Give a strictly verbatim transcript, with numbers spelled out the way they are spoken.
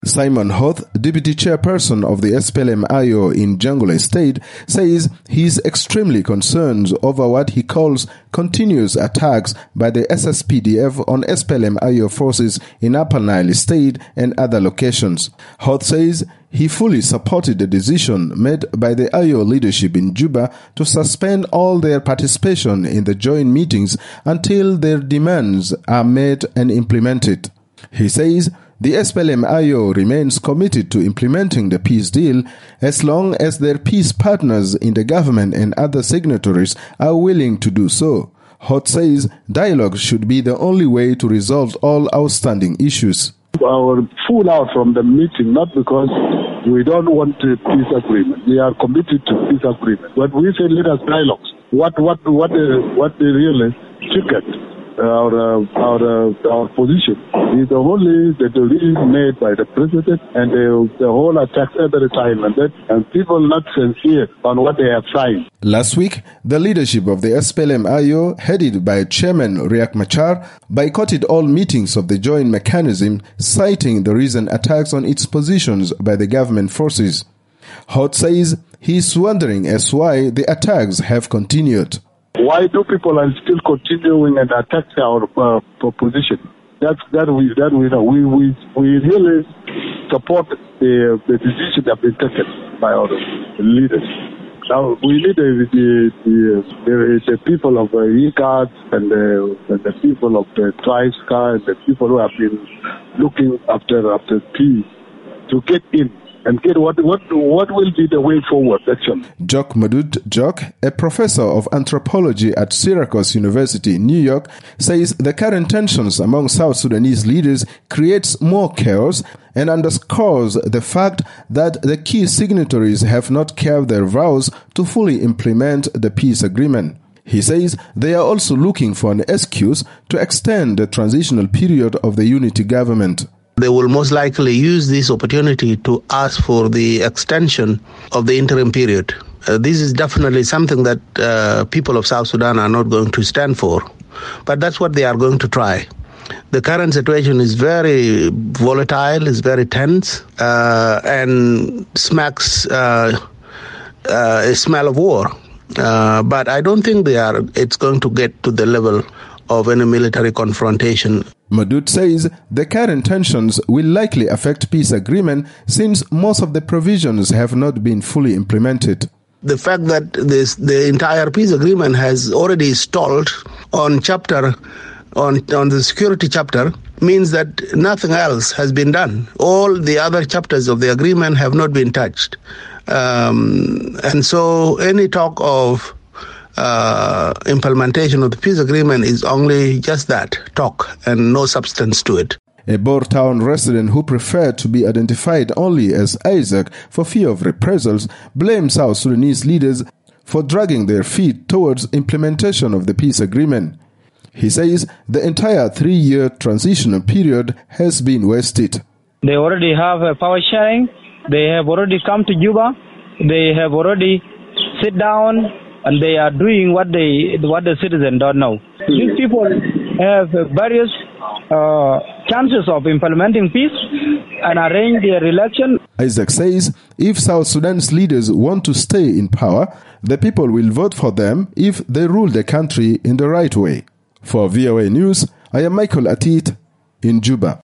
Simon Hoth, deputy chairperson of the S P L M-I O in Jonglei State, says he is extremely concerned over what he calls continuous attacks by the S S P D F on S P L M-I O forces in Upper Nile State and other locations. Hoth says he fully supported the decision made by the I O leadership in Juba to suspend all their participation in the joint meetings until their demands are met and implemented. He says the S P L M-I O remains committed to implementing the peace deal as long as their peace partners in the government and other signatories are willing to do so. Hoth says dialogue should be the only way to resolve all outstanding issues. Our full out from the meeting, not because we don't want a peace agreement. We are committed to peace agreement. But we say let us dialogue. What what what uh, what the real ticket our uh, our uh, our position is the only the decision made by the president and the, the whole attack every time and that and people not sincere on what they have signed. Last week, the leadership of the S P L M-I O, headed by Chairman Riek Machar, boycotted all meetings of the joint mechanism, citing the recent attacks on its positions by the government forces. Hoth says he is wondering as why the attacks have continued. Why do people are still continuing and attack our uh, proposition? That's that we that we know. We we we really support the the decision that been taken by our leaders. Now we need the the the, the, the people of uh, IGAD and the, and the people of the tribes and the people who have been looking after after peace to get in. And get what what what will be the way forward, actually. Jock Madut Jock, a professor of anthropology at Syracuse University in New York, says the current tensions among South Sudanese leaders creates more chaos and underscores the fact that the key signatories have not kept their vows to fully implement the peace agreement. He says they are also looking for an excuse to extend the transitional period of the unity government. They will most likely use this opportunity to ask for the extension of the interim period. Uh, this is definitely something that uh, people of South Sudan are not going to stand for. But that's what they are going to try. The current situation is very volatile, is very tense, uh, and smacks uh, uh, a smell of war. Uh, but I don't think they are. It's going to get to the level of any military confrontation. Madut says the current tensions will likely affect peace agreement since most of the provisions have not been fully implemented. The fact that this, the entire peace agreement has already stalled on chapter on, on the security chapter means that nothing else has been done. All the other chapters of the agreement have not been touched. Um, and so any talk of Uh, implementation of the peace agreement is only just that, talk, and no substance to it. A Bor Town resident who preferred to be identified only as Isaac for fear of reprisals blamed South Sudanese leaders for dragging their feet towards implementation of the peace agreement. He says the entire three-year transitional period has been wasted. They already have a power sharing. They have already come to Juba. They have already sit down. And they are doing what they what the citizens don't know. These people have various uh, chances of implementing peace and arrange their election. Isaac says if South Sudan's leaders want to stay in power, the people will vote for them if they rule the country in the right way. For V O A News, I am Michael Atit in Juba.